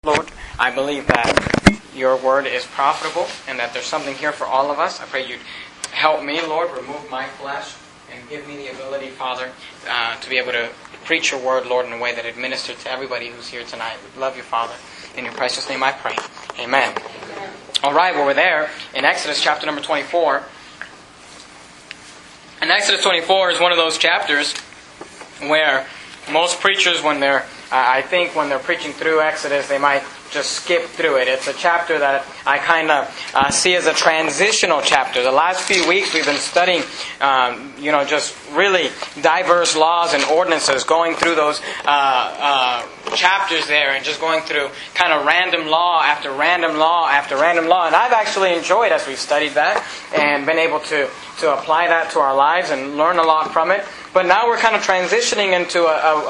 Lord, I believe that your word is profitable and that there's something here for all of us. I pray you'd help me, Lord, remove my flesh and give me the ability, Father, to be able to preach your word, Lord, in a way that it ministers to everybody who's here tonight. We love you, Father. In your precious name I pray. Amen. All right, well, we're there in Exodus chapter number 24. And Exodus 24 is one of those chapters where most preachers, when they're preaching through Exodus, they might just skip through it. It's a chapter that I kind of see as a transitional chapter. The last few weeks we've been studying, just really diverse laws and ordinances, going through those chapters there and just going through kind of random law after random law after random law. And I've actually enjoyed as we've studied that and been able to apply that to our lives and learn a lot from it. But now we're kind of transitioning into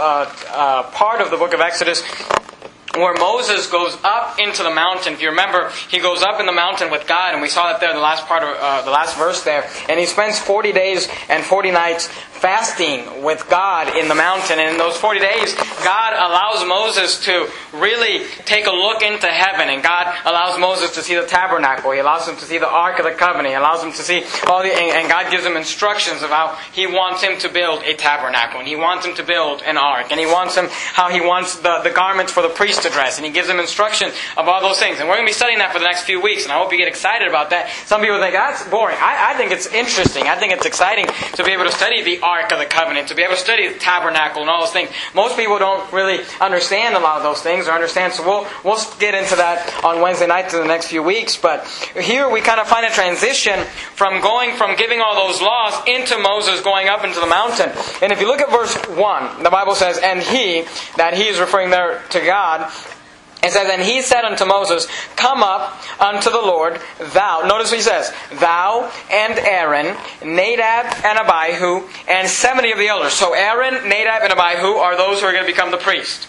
a part of the book of Exodus where Moses goes up into the mountain. If you remember, he goes up in the mountain with God, and we saw that there in the last part of the last verse there. And he spends 40 days and 40 nights fasting with God in the mountain. And in those 40 days, God allows Moses to really take a look into heaven. And God allows Moses to see the tabernacle. He allows him to see the Ark of the Covenant. He allows him to see and God gives him instructions of how He wants him to build a tabernacle. And He wants him to build an ark. And how He wants the garments for the priest to dress. And He gives him instruction of all those things. And we're going to be studying that for the next few weeks. And I hope you get excited about that. Some people think, that's boring. I think it's interesting. I think it's exciting to be able to study the Ark of the Covenant, to be able to study the tabernacle and all those things. Most people don't really understand a lot of those things, so we'll get into that on Wednesday night to the next few weeks. But here we kind of find a transition from giving all those laws into Moses going up into the mountain. And if you look at verse 1, the Bible says, and he is referring there to God. It says, and he said unto Moses, come up unto the Lord, thou. Notice what he says. Thou and Aaron, Nadab and Abihu, and 70 of the elders. So Aaron, Nadab, and Abihu are those who are going to become the priest.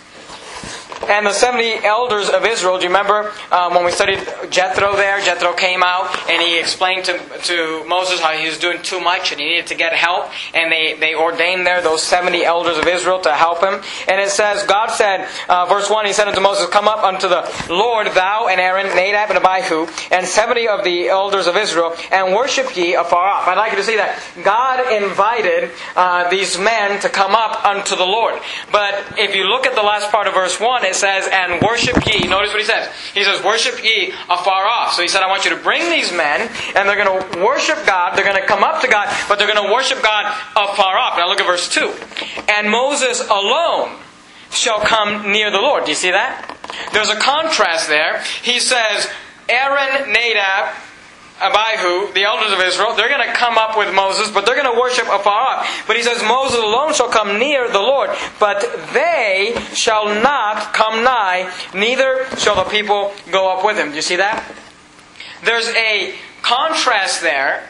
And the 70 elders of Israel, do you remember when we studied Jethro there? Jethro came out and he explained to Moses how he was doing too much and he needed to get help. And they ordained there those 70 elders of Israel to help him. And it says, God said, verse 1, He said unto Moses, come up unto the Lord, thou and Aaron, Nadab and Abihu, and 70 of the elders of Israel, and worship ye afar off. I'd like you to see that. God invited these men to come up unto the Lord. But if you look at the last part of verse 1, it says, and worship ye. Notice what he says. He says, worship ye afar off. So he said, I want you to bring these men, and they're going to worship God. They're going to come up to God, but they're going to worship God afar off. Now look at verse 2. And Moses alone shall come near the Lord. Do you see that? There's a contrast there. He says, Aaron, Nadab, Abihu, the elders of Israel, they're going to come up with Moses, but they're going to worship afar off. But he says, Moses alone shall come near the Lord, but they shall not come nigh, neither shall the people go up with him. Do you see that? There's a contrast there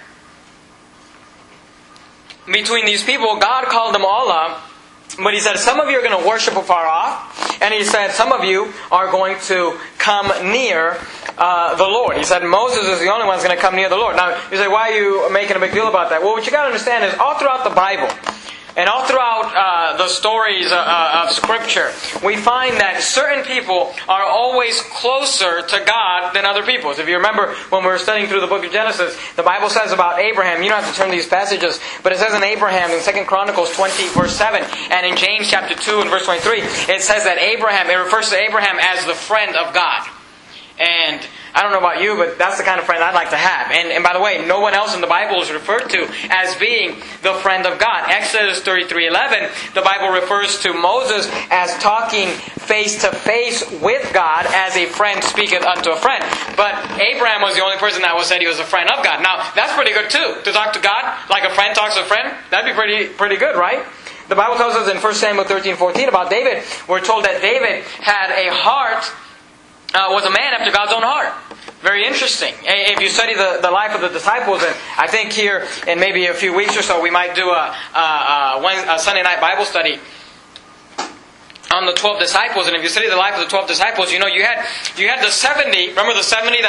between these people. God called them all up, but He said, some of you are going to worship afar off, and He said, some of you are going to come near the Lord. He said, Moses is the only one that's going to come near the Lord. Now, you say, why are you making a big deal about that? Well, what you got to understand is, all throughout the Bible, and all throughout the stories of Scripture, we find that certain people are always closer to God than other people. So if you remember when we were studying through the book of Genesis, the Bible says about Abraham, you don't have to turn to these passages, but it says in Abraham, in 2 Chronicles 20, verse 7, and in James chapter 2 and verse 23, it says that it refers to Abraham as the friend of God. And I don't know about you, but that's the kind of friend I'd like to have. And by the way, no one else in the Bible is referred to as being the friend of God. Exodus 33:11, the Bible refers to Moses as talking face to face with God as a friend speaketh unto a friend. But Abraham was the only person that said he was a friend of God. Now, that's pretty good too, to talk to God like a friend talks to a friend. That'd be pretty good, right? The Bible tells us in 1 Samuel 13:14 about David. We're told that David had a heart, was a man after God's own heart. Very interesting. If you study the life of the disciples, and I think here in maybe a few weeks or so, we might do a Sunday night Bible study on the 12 disciples. And if you study the life of the 12 disciples, you had the 70. Remember the 70 that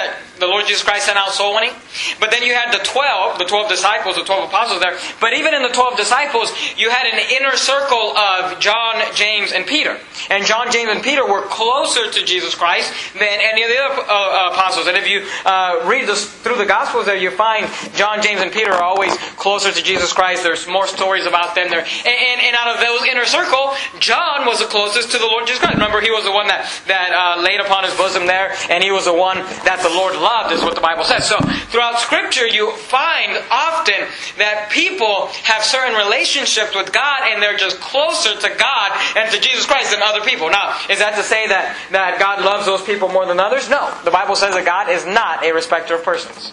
the Lord Jesus Christ sent out soul winning. But then you had the 12 disciples, the 12 apostles there. But even in the 12 disciples, you had an inner circle of John, James, and Peter. And John, James, and Peter were closer to Jesus Christ than any of the other apostles. And if you read through the Gospels there, you find John, James, and Peter are always closer to Jesus Christ. There's more stories about them there. And out of those inner circle, John was the closest to the Lord Jesus Christ. Remember, he was the one that laid upon his bosom there, and he was the one that the Lord loved, is what the Bible says. So, throughout Scripture, you find often that people have certain relationships with God, and they're just closer to God and to Jesus Christ than other people. Now, is that to say that God loves those people more than others? No. The Bible says that God is not a respecter of persons.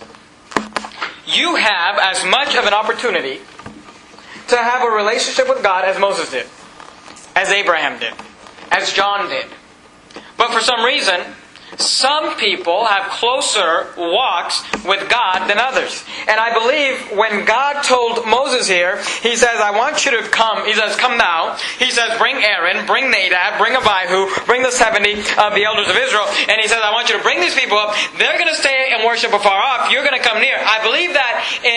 You have as much of an opportunity to have a relationship with God as Moses did, as Abraham did, as John did. But for some reason, some people have closer walks with God than others. And I believe when God told Moses here, He says, I want you to come. He says, come now. He says, bring Aaron, bring Nadab, bring Abihu, bring the 70 of the elders of Israel. And He says, I want you to bring these people up. They're going to stay and worship afar off. You're going to come near. I believe that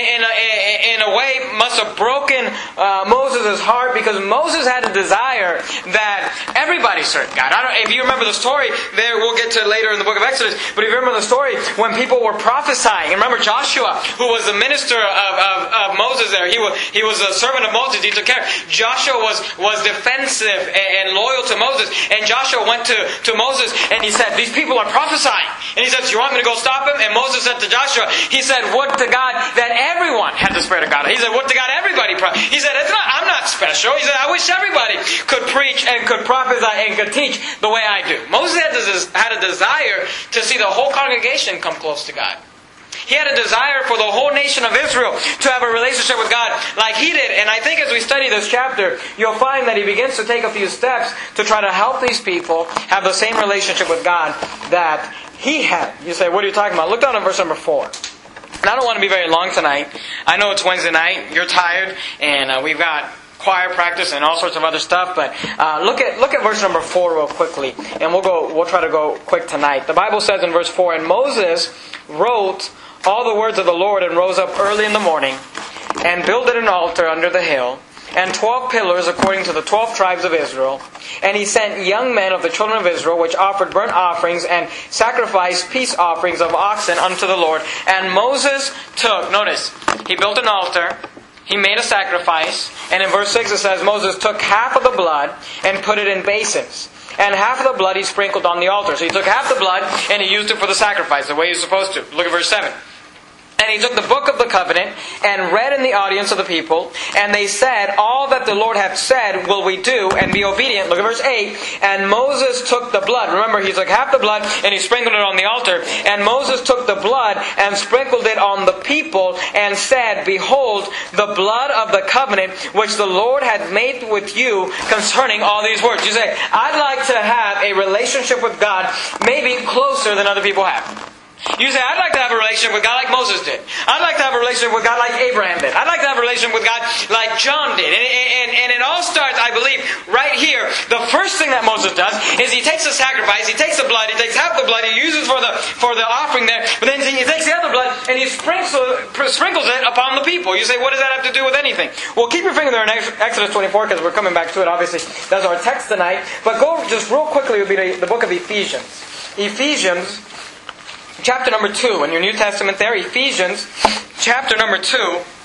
in a way must have broken Moses' heart, because Moses had a desire that everybody serve God. If you remember the story, there we'll get to it later in the book of Exodus, but if you remember the story when people were prophesying, and remember Joshua, who was the minister of Moses there, he was a servant of Moses, he took care. Joshua was defensive and loyal to Moses, and Joshua went to Moses and he said, these people are prophesying, and he said, you want me to go stop them? And Moses said to Joshua, he said, would to God that everyone had the Spirit of God. He said, would to God everybody he said, I'm not special. He said, I wish everybody could preach and could prophesy and could teach the way I do. Moses had a desire to see the whole congregation come close to God. He had a desire for the whole nation of Israel to have a relationship with God like he did. And I think as we study this chapter, you'll find that he begins to take a few steps to try to help these people have the same relationship with God that he had. You say, what are you talking about? Look down at verse number 4. And I don't want to be very long tonight. I know it's Wednesday night. You're tired. And we've got choir practice and all sorts of other stuff, but look at verse number 4 real quickly, and we'll try to go quick tonight. The Bible says in verse 4, and Moses wrote all the words of the Lord, and rose up early in the morning, and builded an altar under the hill, and 12 pillars according to the 12 tribes of Israel. And he sent young men of the children of Israel, which offered burnt offerings and sacrificed peace offerings of oxen unto the Lord. And Moses took, notice, he built an altar, he made a sacrifice, and in verse 6 it says, Moses took half of the blood and put it in basins, and half of the blood he sprinkled on the altar. So he took half the blood and he used it for the sacrifice, the way he's supposed to. Look at verse 7. And he took the book of the covenant and read in the audience of the people. And they said, all that the Lord hath said will we do, and be obedient. Look at verse 8. And Moses took the blood. Remember, he took half the blood and he sprinkled it on the altar. And Moses took the blood and sprinkled it on the people and said, behold, the blood of the covenant which the Lord hath made with you concerning all these words. You say, I'd like to have a relationship with God maybe closer than other people have. You say, I'd like to have a relationship with God like Moses did. I'd like to have a relationship with God like Abraham did. I'd like to have a relationship with God like John did. And it all starts, I believe, right here. The first thing that Moses does is he takes the sacrifice, he takes the blood, he takes half the blood, he uses for the offering there, but then he takes the other blood and he sprinkles it upon the people. You say, what does that have to do with anything? Well, keep your finger there in Exodus 24, because we're coming back to it, obviously. That's our text tonight. But go just real quickly, would be the book of Ephesians. Ephesians chapter number 2, in your New Testament there, Ephesians chapter number 2.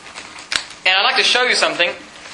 And I'd like to show you something.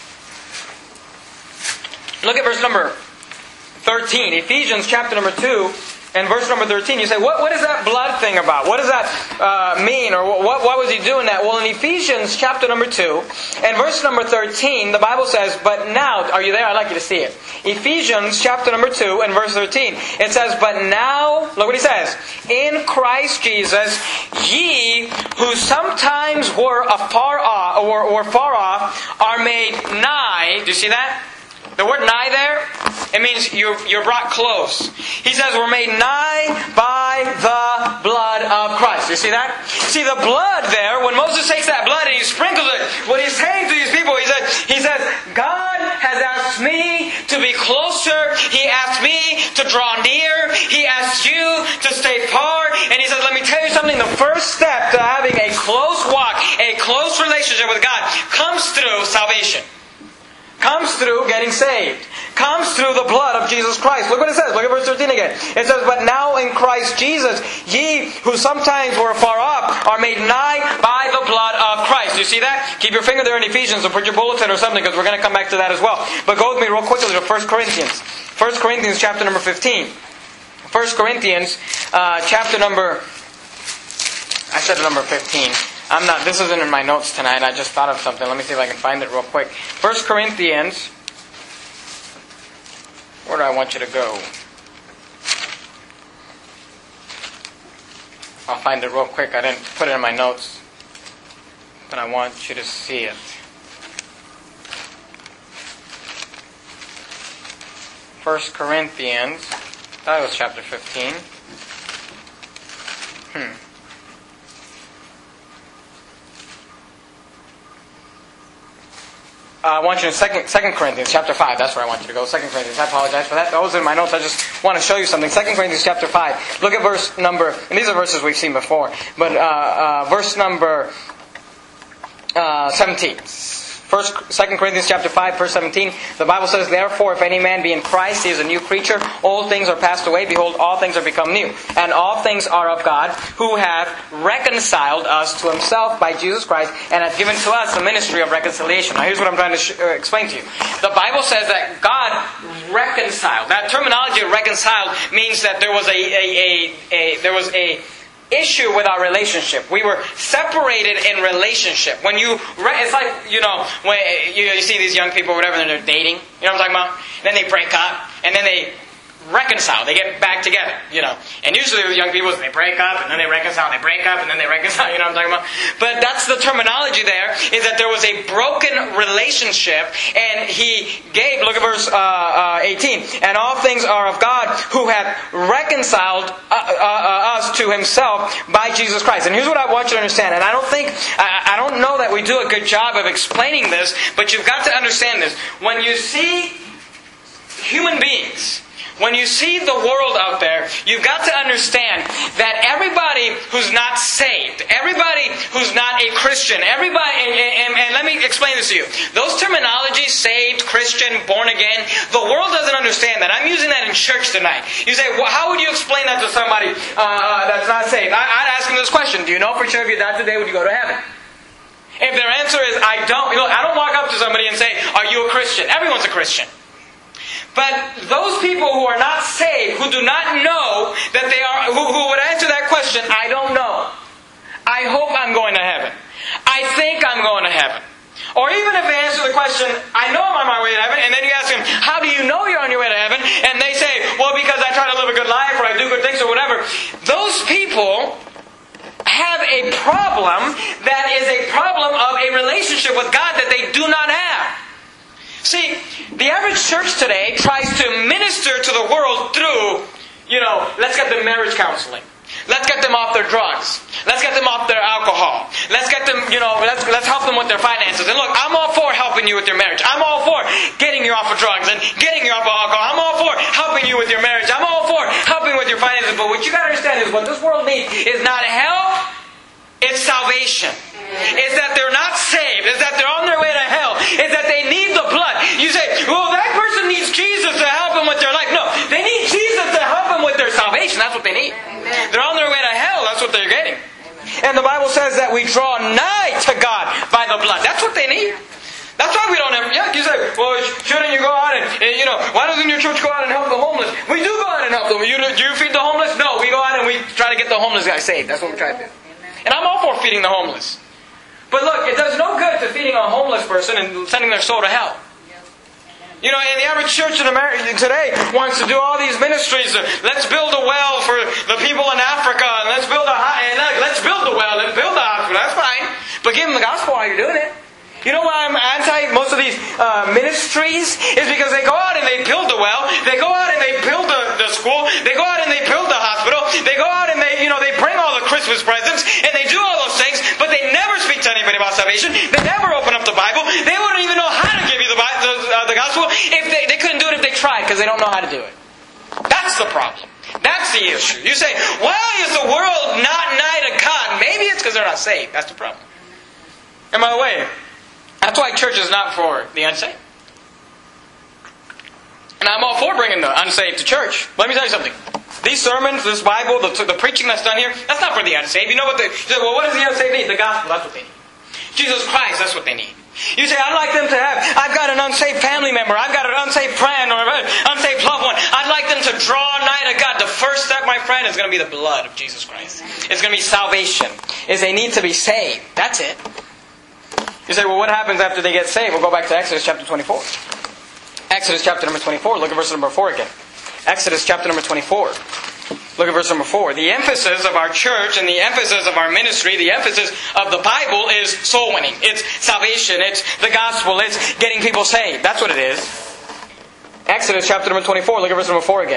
Look at verse number 13. Ephesians chapter number 2 and verse number 13. You say, what is that blood thing about? What does that mean? Or what was he doing that? Well, in Ephesians chapter number 2 and verse number 13, the Bible says, but now, are you there? I'd like you to see it. Ephesians chapter number 2 and verse 13. It says, but now, look what he says, in Christ Jesus, ye who sometimes were afar off, or far off, are made nigh. Do you see that? The word nigh there, it means you're brought close. He says we're made nigh by the blood of Christ. You see that? See the blood there, when Moses takes that blood and he sprinkles it, what he's saying to these people, he says, God has asked me to be closer. He asked me to draw near. He asked you to stay far. And he says, let me tell you something. The first step to having a close walk, a close relationship with God, comes through salvation. Comes through getting saved. Comes through the blood of Jesus Christ. Look what it says. Look at verse 13 again. It says, "But now in Christ Jesus, ye who sometimes were far off are made nigh by the blood of Christ." You see that? Keep your finger there in Ephesians or put your bulletin or something, because we're going to come back to that as well. But go with me real quickly to 1 Corinthians. 1 Corinthians chapter number 15. 1 Corinthians chapter number... I said number 15. This isn't in my notes tonight. I just thought of something. Let me see if I can find it real quick. 1 Corinthians. Where do I want you to go? I'll find it real quick. I didn't put it in my notes. But I want you to see it. 1 Corinthians. I thought it was chapter 15. I want you in 2 Corinthians chapter 5. That's where I want you to go. 2 Corinthians. I apologize for that. That was in my notes. I just want to show you something. 2 Corinthians chapter 5. Look at verse number... And these are verses we've seen before. But verse number 17. 2 Corinthians chapter 5, verse 17. The Bible says, "Therefore, if any man be in Christ, he is a new creature. Old things are passed away. Behold, all things are become new. And all things are of God, who hath reconciled us to himself by Jesus Christ, and hath given to us the ministry of reconciliation." Now, here's what I'm trying to explain to you. The Bible says that God reconciled. That terminology of reconciled means that there was a issue with our relationship. We were separated in relationship. When it's like, when you see these young people or whatever, and they're dating, you know what I'm talking about? Then they break up, and then they reconcile. They get back together, And usually with young people, they break up, and then they reconcile, and they break up, and then they reconcile, you know what I'm talking about? But that's the terminology there, is that there was a broken relationship, and He gave, look at verse 18, "And all things are of God, who hath reconciled us to Himself by Jesus Christ." And here's what I want you to understand, and I don't know that we do a good job of explaining this, but you've got to understand this. When you see human beings, when you see the world out there, you've got to understand that everybody who's not saved, everybody who's not a Christian, and let me explain this to you. Those terminologies, saved, Christian, born again, the world doesn't understand that. I'm using that in church tonight. You say, well, how would you explain that to somebody that's not saved? I'd ask them this question. Do you know for sure if you die today, would you go to heaven? If their answer is, I don't, I don't walk up to somebody and say, "Are you a Christian?" Everyone's a Christian. But those people who are not saved, who do not know that they are, who would answer that question, "I don't know. I hope I'm going to heaven. I think I'm going to heaven." Or even if they answer the question, "I know I'm on my way to heaven," and then you ask them, "How do you know you're on your way to heaven?" And they say, "Well, because I try to live a good life, or I do good things, or whatever." Those people have a problem that is a problem of a relationship with God that they do not have. See, the average church today tries to minister to the world through, let's get them marriage counseling. Let's get them off their drugs. Let's get them off their alcohol. Let's get them, let's help them with their finances. And look, I'm all for helping you with your marriage. I'm all for getting you off of drugs and getting you off of alcohol. I'm all for helping you with your marriage. I'm all for helping with your finances. But what you got to understand is what this world needs is not help, it's salvation. It's that they're not saved. It's that they're on their way to hell. It's that they need the blood. You say, "Well, that person needs Jesus to help them with their life." No, they need Jesus to help them with their salvation. That's what they need. Amen. They're on their way to hell. That's what they're getting. Amen. And the Bible says that we draw nigh to God by the blood. That's what they need. That's why we don't have... Yeah, you say, "Well, shouldn't you go out and why doesn't your church go out and help the homeless?" We do go out and help them. Do you feed the homeless? No, we go out and we try to get the homeless guy saved. That's what we try to do. And I'm all for feeding the homeless. But look, it does no good to feeding a homeless person and sending their soul to hell. And the average church in America today wants to do all these ministries. Let's build a well for the people in Africa, and let's build the well and build the hospital. That's fine. But give them the gospel while you're doing it. You know why I'm anti most of these ministries? Is because they go out and they build the well, they go out and they build the school, they go out and they build the hospital, they go out and they bring all the Christmas presents, and they do all those things, but they never speak to anybody about salvation. They never open up the Bible. They wouldn't even know how to give you the gospel if they couldn't do it if they tried, because they don't know how to do it. That's the problem. That's the issue. You say, "Why is the world not nigh to because they're not saved. That's the problem. And by the way, that's why church is not for the unsaved. And I'm all for bringing the unsaved to church. Let me tell you something. These sermons, this Bible, the preaching that's done here, that's not for the unsaved. You know what what does the unsaved need? The gospel, that's what they need. Jesus Christ, that's what they need. You say, I'd like them to have, I've got an unsaved family member, I've got an unsaved friend or an unsaved loved one. I'd like them to draw nigh to God. The first step, my friend, is going to be the blood of Jesus Christ. It's going to be salvation. Is they need to be saved. That's it. You say, well, what happens after they get saved? We'll go back to Exodus chapter 24. Exodus chapter number 24. Look at verse number 4 again. Exodus chapter number 24. Look at verse number 4. The emphasis of our church and the emphasis of our ministry, the emphasis of the Bible is soul winning. It's salvation. It's the gospel. It's getting people saved. That's what it is. Exodus chapter number 24. Look at verse number 4 again.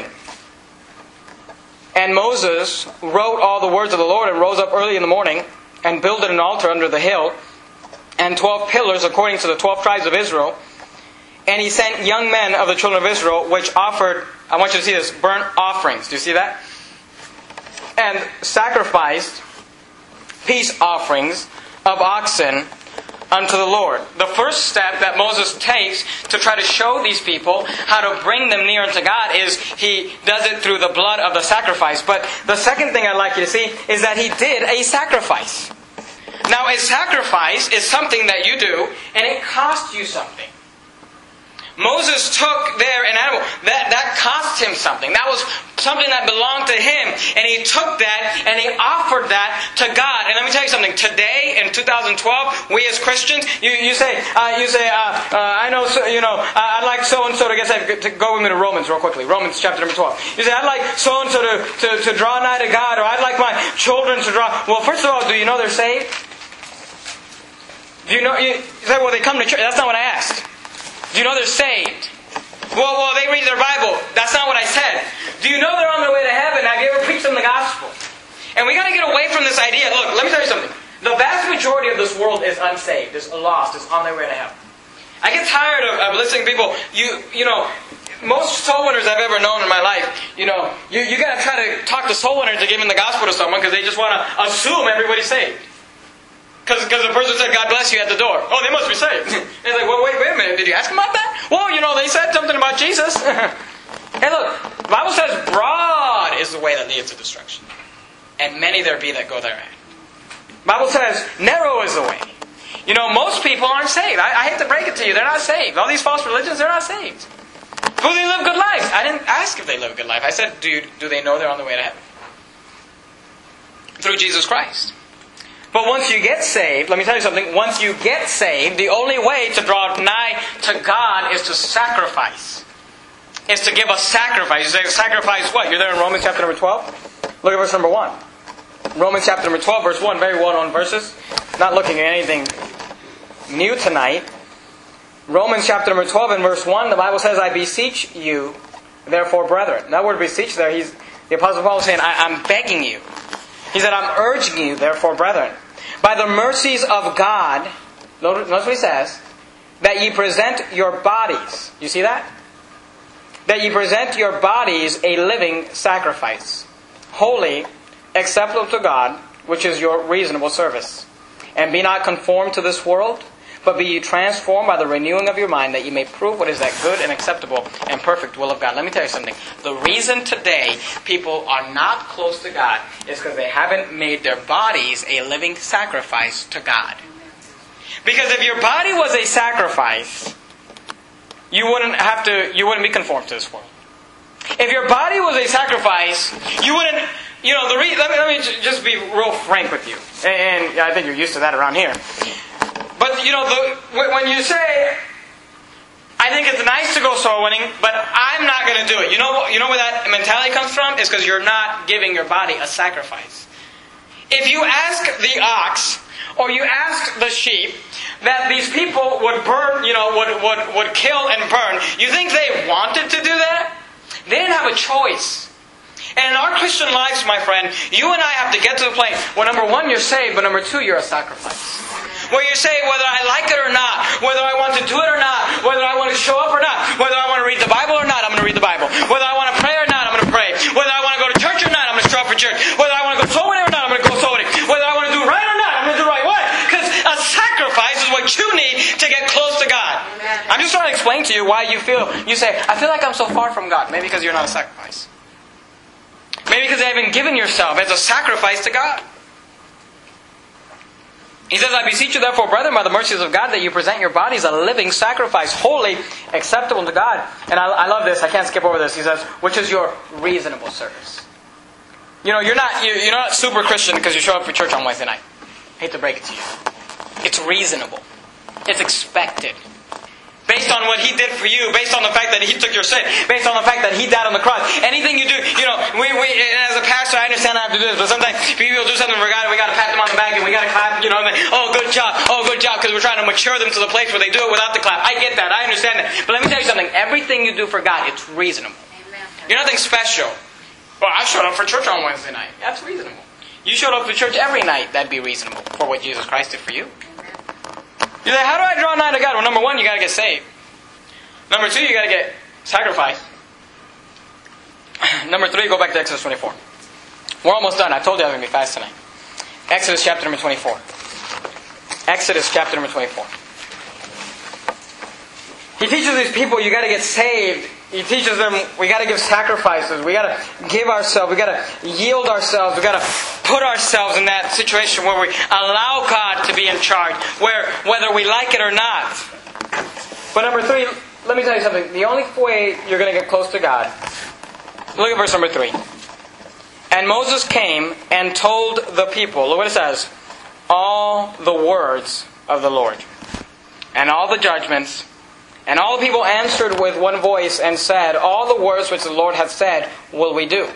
And Moses wrote all the words of the Lord and rose up early in the morning and builded an altar under the hill and 12 pillars according to the 12 tribes of Israel. And he sent young men of the children of Israel, which offered, I want you to see this, burnt offerings. Do you see that? And sacrificed peace offerings of oxen unto the Lord. The first step that Moses takes to try to show these people how to bring them near unto God is he does it through the blood of the sacrifice. But the second thing I'd like you to see is that he did a sacrifice. Now, a sacrifice is something that you do, and it costs you something. Moses took there an animal. That cost him something. That was something that belonged to him. And he took that and he offered that to God. And let me tell you something. Today, in 2012, we as Christians, you say, I know, I'd like so-and-so to get saved. Go with me to Romans real quickly. Romans chapter number 12. You say, I'd like so-and-so to draw nigh to God, or I'd like my children to draw. Well, first of all, do you know they're saved? Do you know? You say, well, they come to church. That's not what I asked. Do you know they're saved? Well, they read their Bible. That's not what I said. Do you know they're on their way to heaven? Have you ever preached them the gospel? And we got to get away from this idea. Look, let me tell you something. The vast majority of this world is unsaved, is lost, is on their way to heaven. I get tired of listening to people. You know, most soul winners I've ever known in my life, you got to try to talk to soul winners to give them the gospel to someone because they just want to assume everybody's saved. Because the person said, God bless you at the door. Oh, they must be saved. And it's like, well, wait a minute. Did you ask them about that? Well, they said something about Jesus. Hey, look. The Bible says, broad is the way that leads to destruction. And many there be that go thereat. The Bible says, narrow is the way. Most people aren't saved. I hate to break it to you. They're not saved. All these false religions, they're not saved. Do they live good lives? I didn't ask if they live a good life. I said, do they know they're on the way to heaven? Through Jesus Christ. But once you get saved, let me tell you something. Once you get saved, the only way to draw nigh to God is to sacrifice. Is to give a sacrifice. You say, sacrifice what? You're there in Romans chapter number 12? Look at verse number 1. Romans chapter number 12, verse 1. Very well-known verses. Not looking at anything new tonight. Romans chapter number 12 and verse 1, the Bible says, I beseech you, therefore, brethren. That word beseech there, the Apostle Paul is saying, I'm begging you. He said, I'm urging you, therefore, brethren, by the mercies of God, notice what he says, that ye present your bodies. You see that? That ye present your bodies a living sacrifice, holy, acceptable to God, which is your reasonable service. And be not conformed to this world, but be ye transformed by the renewing of your mind, that ye may prove what is that good and acceptable and perfect will of God. Let me tell you something. The reason today people are not close to God is because they haven't made their bodies a living sacrifice to God. Because if your body was a sacrifice, you wouldn't be conformed to this world. If your body was a sacrifice, you wouldn't. Let me just be real frank with you, and I think you're used to that around here. But, when you say, I think it's nice to go soul winning, but I'm not going to do it. You know where that mentality comes from? It's because you're not giving your body a sacrifice. If you ask the ox, or you ask the sheep, that these people would burn, would kill and burn, you think they wanted to do that? They didn't have a choice. And in our Christian lives, my friend, you and I have to get to the point where number one, you're saved, but number two, you're a sacrifice. Where you say whether I like it or not, whether I want to do it or not, whether I want to show up or not, whether I want to read the Bible or not, I'm going to read the Bible. Whether I want to pray or not, I'm going to pray. Whether I want to go to church or not, I'm going to show up for church. Whether I want to go soul winning or not, I'm going to go soul winning. Whether I want to do right or not, I'm just trying to explain to you why you say, I feel like I'm so far from God. Maybe because you're not a sacrifice. Maybe because you haven't given yourself as a sacrifice to God. He says, I beseech you therefore, brethren, by the mercies of God, that you present your bodies a living sacrifice, holy, acceptable to God. And I love this. I can't skip over this. He says, which is your reasonable service. You know, you're not super Christian because you show up for church on Wednesday night. I hate to break it to you. It's reasonable. It's expected. Based on what He did for you, based on the fact that He took your sin, based on the fact that He died on the cross. Anything you do, we as a pastor, I understand I have to do this, but sometimes people do something for God and we got to pat them on the back and we got to clap, and oh, good job, because we're trying to mature them to the place where they do it without the clap. I get that, I understand that. But let me tell you something, everything you do for God, it's reasonable. You're nothing special. Well, I showed up for church on Wednesday night. That's reasonable. You showed up for church every night, that'd be reasonable for what Jesus Christ did for you. You say, how do I draw nigh to God? Well, number one, you got to get saved. Number two, you got to get sacrificed. Number three, go back to Exodus 24. We're almost done. I told you I was going to be fast tonight. Exodus chapter number 24. Exodus chapter number 24. He teaches these people, you got to get saved. He teaches them, we got to give sacrifices. We got to give ourselves. We got to yield ourselves. We got to put ourselves in that situation where we allow God to be in charge, where whether we like it or not. But number three, let me tell you something. The only way you're going to get close to God, look at verse number 3. And Moses came and told the people, look what it says, all the words of the Lord, and all the judgments. And all the people answered with one voice and said, all the words which the Lord hath said will we do.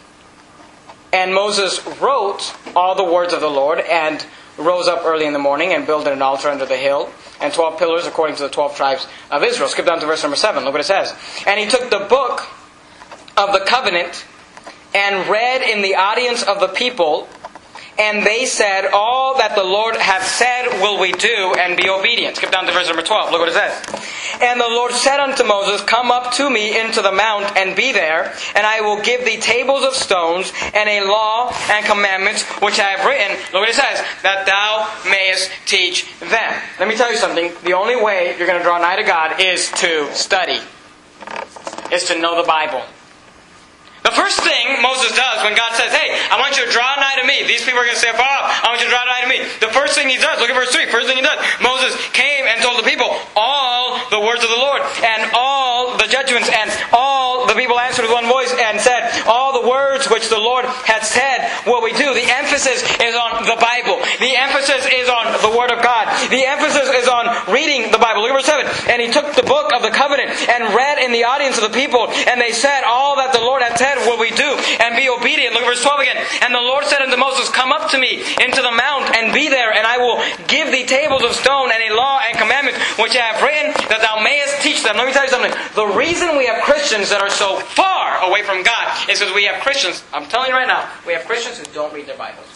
And Moses wrote all the words of the Lord, and rose up early in the morning, and built an altar under the hill, and 12 pillars according to the 12 tribes of Israel. Skip down to verse number 7. Look what it says. And he took the book of the covenant, and read in the audience of the people, and they said, all that the Lord hath said will we do, and be obedient. Skip down to verse number 12. Look what it says. And the Lord said unto Moses, come up to me into the mount, and be there, and I will give thee tables of stones, and a law and commandments, which I have written. Look what it says, that thou mayest teach them. Let me tell you something. The only way you're going to draw nigh to God is to study. Is to know the Bible. The first thing Moses does when God says, hey, I want you to draw nigh to me. These people are going to say, I want you to draw nigh to me. The first thing he does, look at verse 3. First thing he does, Moses came and told the people all the words of the Lord, and all the judgments, and all the people answered with one voice and said, all the words which the Lord hath said will we do. The emphasis is on the Bible. The emphasis is on the Word of God. The emphasis is on reading the Bible. Look at verse 7. And he took the book of the covenant and read in the audience of the people, and they said, all that the Lord hath said will we do, and be obedient. Look at verse 12 again. And the Lord said unto Moses, come up to me into the mount, and be there, and I will give thee tables of stone, and a law and commandments, which I have written, that thou mayest teach them. Let me tell you something. The reason we have Christians that are so far away from God is because we have Christians, I'm telling you right now, we have Christians who don't read their Bibles.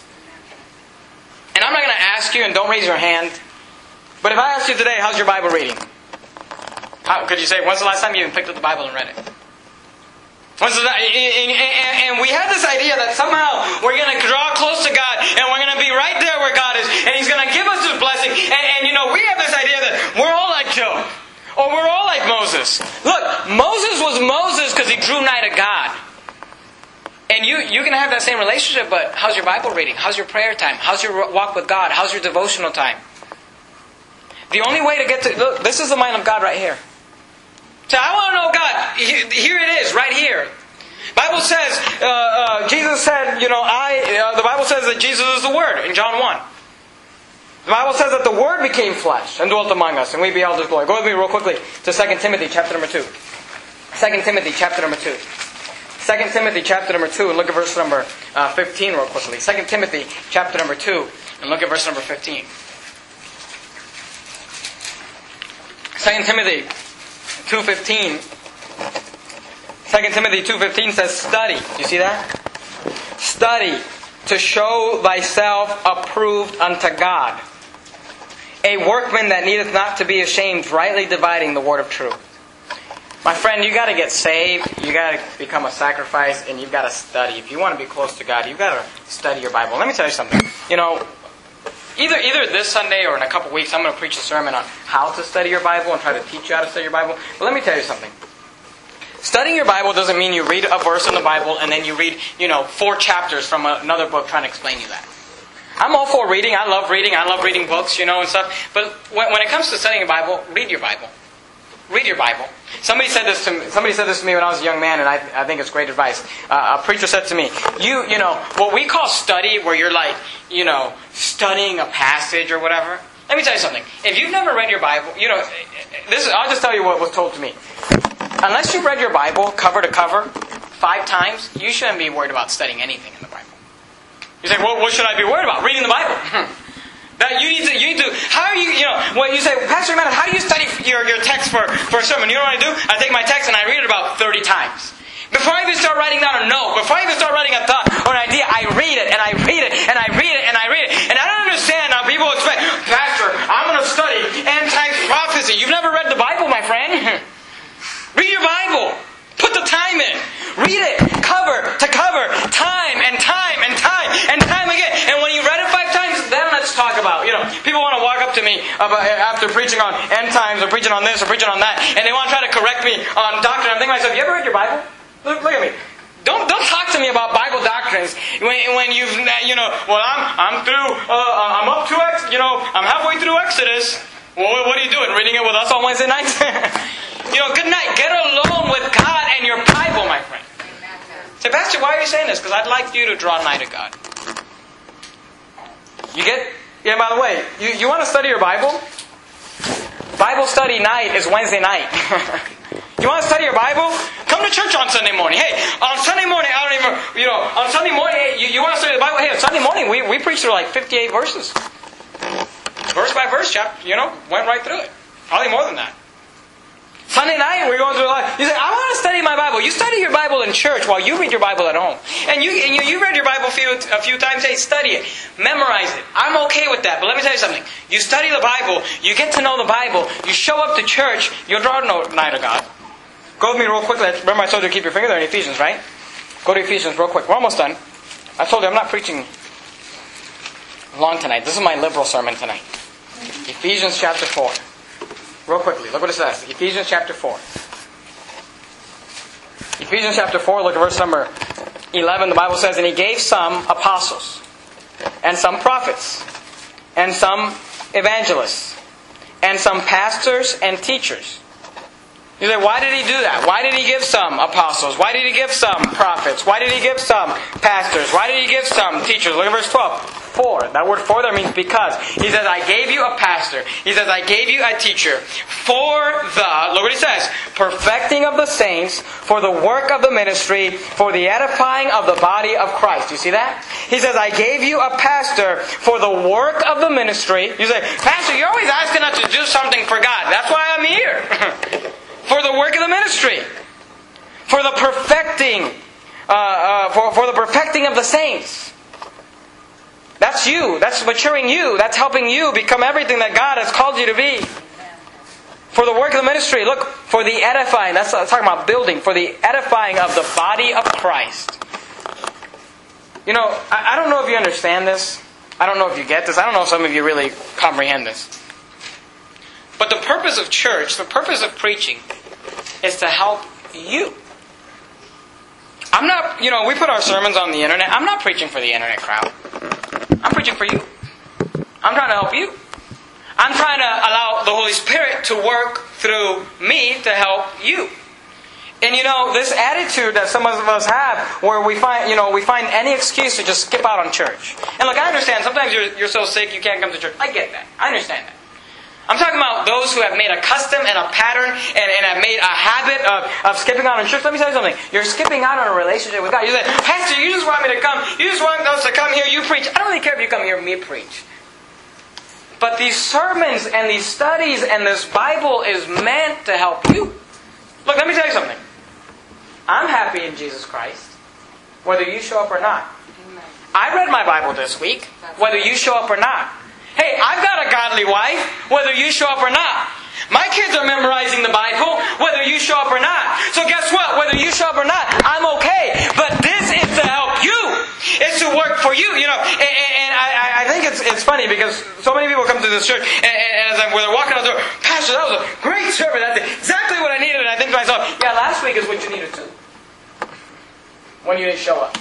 And I'm not going to ask you, and don't raise your hand, but if I asked you today, how's your Bible reading? Could you say, when's the last time you even picked up the Bible and read it? And we have this idea that somehow we're going to draw close to God, and we're going to be right there where God is, and He's going to give us His blessing. And we have this idea that we're all like Job, or we're all like Moses. Look, Moses was Moses because he drew nigh to God. And you can have that same relationship, but how's your Bible reading? How's your prayer time? How's your walk with God? How's your devotional time? The only way to get to... Look, this is the mind of God right here. So I want to know God. Here it is, right here. Bible says, Jesus said, the Bible says that Jesus is the Word in John 1. The Bible says that the Word became flesh and dwelt among us, and we beheld His glory. Go with me real quickly to 2 Timothy chapter number 2. 2 Timothy chapter number 2. 2 Timothy chapter number 2, and look at verse number 15 real quickly. 2 Timothy chapter number 2, and look at verse number 15. 2 Timothy 2:15. 2 Timothy 2:15 says, study. Do you see that? Study to show thyself approved unto God, a workman that needeth not to be ashamed, rightly dividing the word of truth. My friend, you got to get saved. You got to become a sacrifice, and you've got to study. If you want to be close to God, you've got to study your Bible. Let me tell you something. either this Sunday or in a couple weeks, I'm going to preach a sermon on how to study your Bible and try to teach you how to study your Bible. But let me tell you something. Studying your Bible doesn't mean you read a verse in the Bible and then you read, 4 chapters from another book trying to explain you that. I'm all for reading. I love reading. I love reading books, and stuff. But when it comes to studying your Bible, read your Bible. Read your Bible. Somebody said this to me when I was a young man, and I think it's great advice. A preacher said to me, what we call study, where you're like, studying a passage or whatever. Let me tell you something. If you've never read your Bible, I'll just tell you what was told to me. Unless you've read your Bible cover to cover 5 times, you shouldn't be worried about studying anything in the Bible. You say, well, what should I be worried about? Reading the Bible. That you need to. How are you? When you say, Pastor Matt, how do you study your text for a sermon? You know what I do? I take my text and I read it about 30 times. Before I even start writing down a note, before I even start writing a thought or an idea, I read it and I read it and I read it and I read it. And I don't understand how people expect, Pastor, I'm going to study end times prophecy. You've never read the Bible, my friend. Read your Bible. Put the time in. Read it cover to cover, time and time and time and time again. And when you read it 5 times, then let's talk about, people want to walk up to me after preaching on end times or preaching on this or preaching on that, and they want to try to correct me on doctrine. I'm thinking to myself, you ever read your Bible? Look at me. Don't talk to me about Bible doctrines when you've, well, I'm through, I'm up to I'm halfway through Exodus. Well, what are you doing? Reading it with us on Wednesday nights? Good night. Get alone with God and your Bible, my friend. Say, Pastor, why are you saying this? Because I'd like you to draw nigh to God. You get? Yeah, by the way, you want to study your Bible? Bible study night is Wednesday night. You want to study your Bible? Come to church on Sunday morning. Hey, on Sunday morning, on Sunday morning, you want to study the Bible? Hey, on Sunday morning, we preach through like 58 verses. Verse by verse, chapter, went right through it. Probably more than that. Sunday night, we're going through life. You say, I want to study my Bible. You study your Bible in church while you read your Bible at home. And you read your Bible a few times. Hey, study it. Memorize it. I'm okay with that. But let me tell you something. You study the Bible. You get to know the Bible. You show up to church. You'll draw nigh to God. Go with me real quickly. Remember I told you to keep your finger there in Ephesians, right? Go to Ephesians real quick. We're almost done. I told you I'm not preaching long tonight. This is my liberal sermon tonight. Ephesians chapter 4. Real quickly, look what it says. Ephesians chapter 4. Ephesians chapter 4, look at verse number 11. The Bible says, and He gave some apostles, and some prophets, and some evangelists, and some pastors and teachers. You say, why did He do that? Why did He give some apostles? Why did He give some prophets? Why did He give some pastors? Why did He give some teachers? Look at verse 12. For. That word for there means because. He says, I gave you a pastor. He says, I gave you a teacher. For look what He says, perfecting of the saints, for the work of the ministry, for the edifying of the body of Christ. You see that? He says, I gave you a pastor for the work of the ministry. You say, Pastor, you're always asking us to do something for God. That's why I'm here. For the work of the ministry. For the perfecting, for the perfecting of the saints. That's you. That's maturing you. That's helping you become everything that God has called you to be. For the work of the ministry. Look, for the edifying. That's talking about building. For the edifying of the body of Christ. I don't know if you understand this. I don't know if you get this. I don't know if some of you really comprehend this. But the purpose of church, the purpose of preaching, is to help you. I'm not, we put our sermons on the internet. I'm not preaching for the internet crowd. I'm preaching for you. I'm trying to help you. I'm trying to allow the Holy Spirit to work through me to help you. And this attitude that some of us have, where we find any excuse to just skip out on church. And look, I understand. Sometimes you're so sick you can't come to church. I get that. I understand that. I'm talking about those who have made a custom and a pattern and have made a habit of skipping out on church. Let me tell you something. You're skipping out on a relationship with God. You say, Pastor, you just want me to come. You just want us to come here, you preach. I don't really care if you come here, me preach. But these sermons and these studies and this Bible is meant to help you. Look, let me tell you something. I'm happy in Jesus Christ, whether you show up or not. I read my Bible this week, whether you show up or not. Hey, I've got a godly wife, whether you show up or not. My kids are memorizing the Bible, whether you show up or not. So guess what? Whether you show up or not, I'm okay. But this is to help you. It's to work work for you, And I think it's funny because so many people come to this church and as they're walking out the door, Pastor, that was a great sermon. That's exactly what I needed. And I think to myself, yeah, last week is what you needed too. When you didn't show up.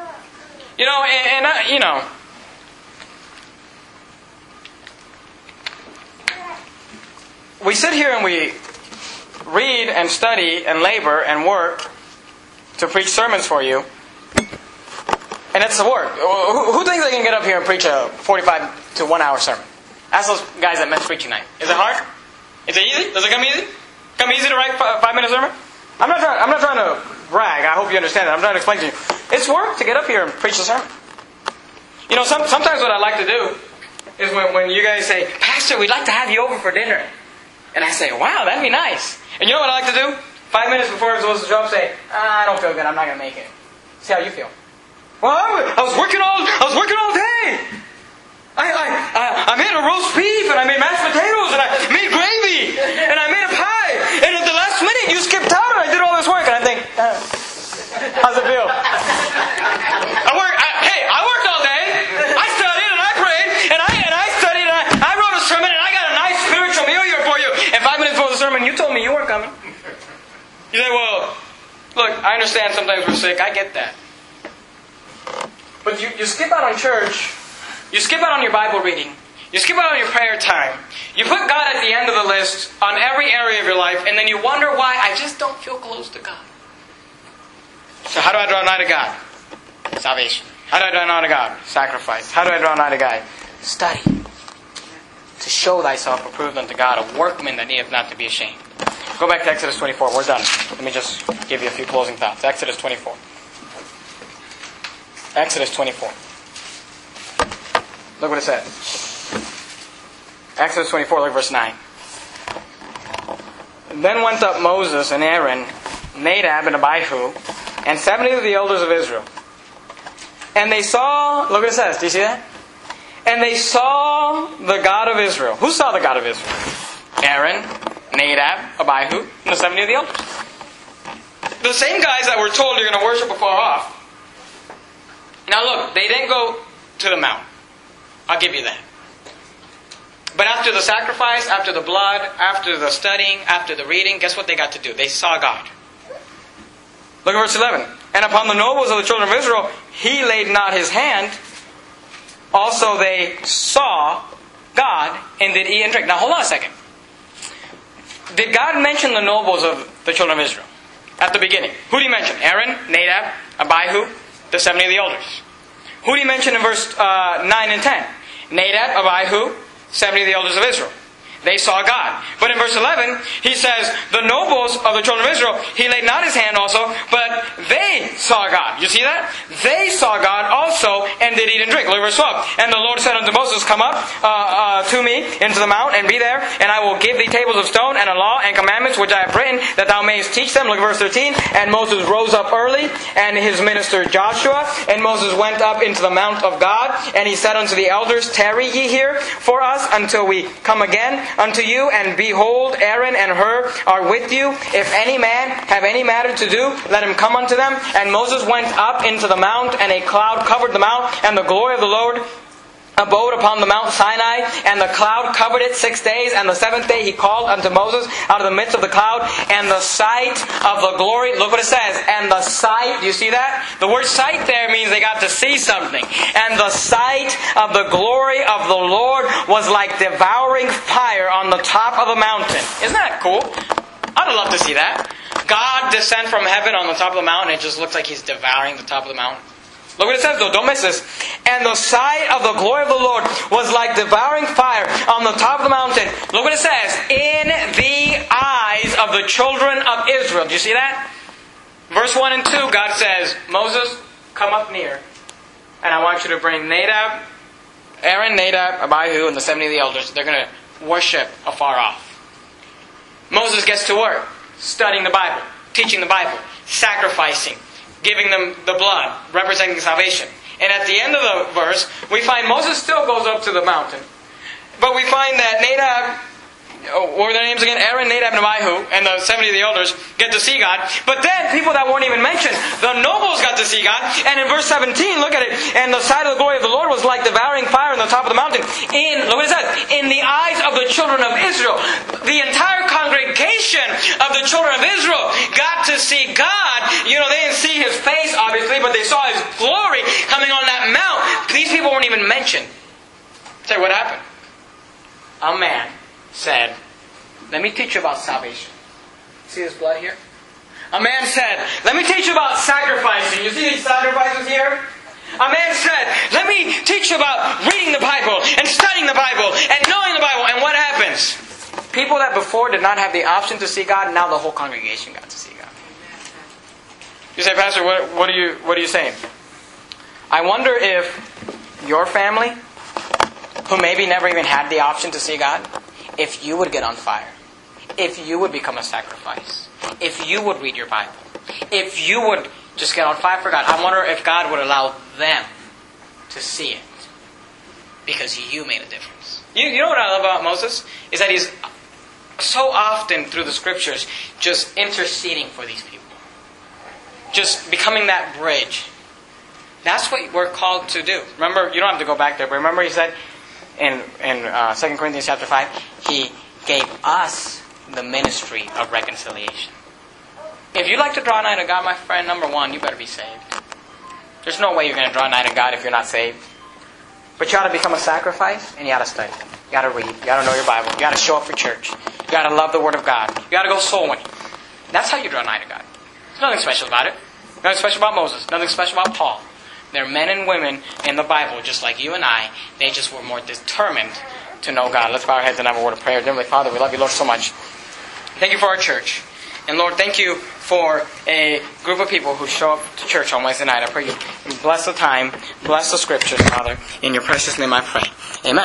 We sit here and we read and study and labor and work to preach sermons for you. And it's the work. Who thinks they can get up here and preach a 45 to 1 hour sermon? Ask those guys at men's preaching night. Is it hard? Is it easy? Does it come easy? Come easy to write a 5-minute sermon? I'm not trying to brag. I hope you understand that. I'm trying to explain to you. It's work to get up here and preach a sermon. Sometimes what I like to do is when you guys say, Pastor, we'd like to have you over for dinner. And I say, wow, that'd be nice. And you know what I like to do? 5 minutes before I'm supposed to show up, say, I don't feel good. I'm not going to make it. See how you feel. Well, I was working all day. I made a roast beef and I made mashed potatoes and I made gravy and I made a pie. And at the last minute, you skipped out and I did all this work. And I think, how's it feel? I worked all day. I studied and I prayed and I studied and I wrote a sermon and I got a nice spiritual meal here for you. And 5 minutes before the sermon, you told me you weren't coming. You say, well, look, I understand sometimes we're sick. I get that. But you skip out on church. You skip out on your Bible reading. You skip out on your prayer time. You put God at the end of the list on every area of your life, and then you wonder why I just don't feel close to God. So how do I draw nigh to God? Salvation. How do I draw nigh to God? Sacrifice. How do I draw nigh to God? Study. To show thyself approved unto God, a workman that needeth not to be ashamed. Go back to Exodus 24. We're done. Let me just give you a few closing thoughts. Exodus 24. Exodus 24. Look what it says. Exodus 24, look at verse 9. Then went up Moses and Aaron, Nadab and Abihu, and 70 of the elders of Israel. And they saw, look what it says, do you see that? And they saw the God of Israel. Who saw the God of Israel? Aaron, Nadab, Abihu, and the 70 of the elders. The same guys that were told you're going to worship afar off. Now look, they didn't go to the mount. I'll give you that. But after the sacrifice, after the blood, after the studying, after the reading, guess what they got to do? They saw God. Look at verse 11. And upon the nobles of the children of Israel, he laid not his hand. Also they saw God and did eat and drink. Now hold on a second. Did God mention the nobles of the children of Israel at the beginning? Who did he mention? Aaron, Nadab, Abihu, the 70 of the elders. Who did he mention in verse 9 and 10? Nadab, Abihu, 70 of the elders of Israel. They saw God. But in verse 11, he says, the nobles of the children of Israel, he laid not his hand also, but they saw God. You see that? They saw God also and did eat and drink. Look at verse 12. And the Lord said unto Moses, come up to me into the mount and be there, and I will give thee tables of stone and a law and commandments which I have written, that thou mayest teach them. Look at verse 13. And Moses rose up early, and his minister Joshua, and Moses went up into the mount of God, and he said unto the elders, tarry ye here for us until we come again unto you, and behold, Aaron and Hur are with you. If any man have any matter to do, let him come unto them. And Moses went up into the mount, and a cloud covered the mount, and the glory of the Lord abode upon the Mount Sinai, and the cloud covered it 6 days, and the 7th day he called unto Moses out of the midst of the cloud, and the sight of the glory, look what it says, and the sight, do you see that? The word sight there means they got to see something. And the sight of the glory of the Lord was like devouring fire on the top of a mountain. Isn't that cool? I'd love to see that. God descend from heaven on the top of the mountain, it just looks like He's devouring the top of the mountain. Look what it says though, don't miss this. And the sight of the glory of the Lord was like devouring fire on the top of the mountain. Look what it says. In the eyes of the children of Israel. Do you see that? Verse 1 and 2, God says, Moses, come up near. And I want you to bring Aaron, Nadab, Abihu, and the 70 of the elders. They're going to worship afar off. Moses gets to work, studying the Bible, teaching the Bible, sacrificing, giving them the blood, representing salvation. And at the end of the verse, we find Moses still goes up to the mountain. But we find that Nadab what were their names again? Aaron, Nadab, and Abihu, and the 70 of the elders get to see God. But then, people that weren't even mentioned, the nobles got to see God. And in verse 17, look at it. And the sight of the glory of the Lord was like devouring fire on the top of the mountain. Look what it says. In the eyes of the children of Israel. The entire congregation of the children of Israel got to see God. They didn't see His face, obviously, but they saw His glory coming on that mount. These people weren't even mentioned. Say, what happened? A man said, let me teach you about salvation. See this blood here? A man said, let me teach you about sacrificing. You see these sacrifices here? A man said, let me teach you about reading the Bible and studying the Bible and knowing the Bible. And what happens? People that before did not have the option to see God, now the whole congregation got to see God. You say, Pastor, what are you saying? I wonder if your family, who maybe never even had the option to see God, if you would get on fire, if you would become a sacrifice, if you would read your Bible, if you would just get on fire for God, I wonder if God would allow them to see it because you made a difference. You know what I love about Moses? Is that he's so often through the Scriptures just interceding for these people. Just becoming that bridge. That's what we're called to do. Remember, you don't have to go back there, but remember he said in 2 Corinthians chapter 5, He gave us the ministry of reconciliation. If you'd like to draw nigh to God, my friend, number one, you better be saved. There's no way you're going to draw nigh to God if you're not saved. But you ought to become a sacrifice, and you ought to study. You got to read. You got to know your Bible. You got to show up for church. You got to love the Word of God. You got to go soul winning. That's how you draw nigh to God. There's nothing special about it. Nothing special about Moses. Nothing special about Paul. They're men and women in the Bible, just like you and I. They just were more determined to know God. Let's bow our heads and have a word of prayer. Heavenly Father, we love you, Lord, so much. Thank you for our church. And Lord, thank you for a group of people who show up to church on Wednesday night. I pray you bless the time, bless the Scriptures, Father. In your precious name I pray. Amen.